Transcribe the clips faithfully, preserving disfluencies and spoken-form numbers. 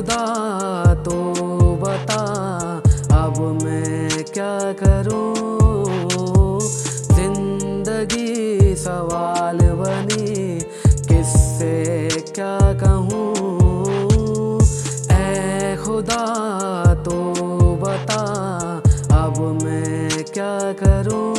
खुदा तो बता अब मैं क्या करूं, जिंदगी सवाल बनी किससे क्या कहूं। ऐ खुदा तो बता अब मैं क्या करूं,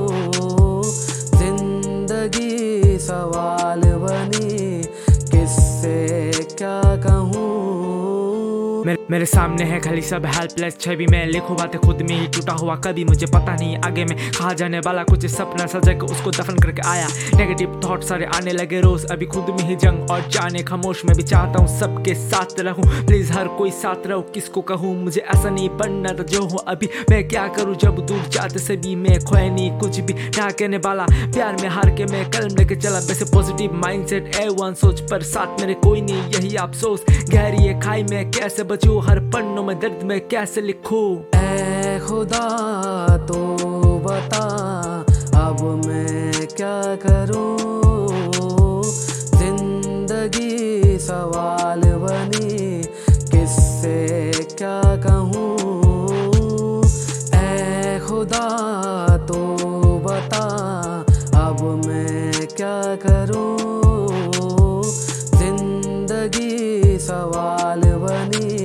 जिंदगी सवाल बनी किससे क्या कहूं। मेरे, मेरे सामने है खाली सब हेल्पलेस छवि में, लिखूं बातें खुद में ही टूटा हुआ कभी मुझे पता नहीं आगे में कहा जाने वाला कुछ सपना सजा के उसको दफन करके आया। नेगेटिव थॉट सारे आने लगे रोज, अभी खुद में ही जंग और जाने खामोश। मैं भी चाहता हूँ सबके साथ रहूं, प्लीज हर कोई साथ रहो, किसको कहूँ मुझे ऐसा नहीं बनना था जो हूँ अभी। मैं क्या करूँ जब दूर जाते सभी में खोए नहीं कुछ भी ना कहने वाला, प्यार में हार के मैं कलम लेके चला। वैसे पॉजिटिव माइंडसेट ए वन सोच पर साथ मेरे कोई नहीं यही अफसोस। गहरी ये खाई में कैसे बचूं, हर पन्नों में दर्द में कैसे लिखूं। ऐ खुदा तो बता अब मैं क्या करूं, जिंदगी सवाल बनी किससे क्या कहूं। ऐ खुदा तो बता अब मैं क्या करूं, जिंदगी सवाल बनी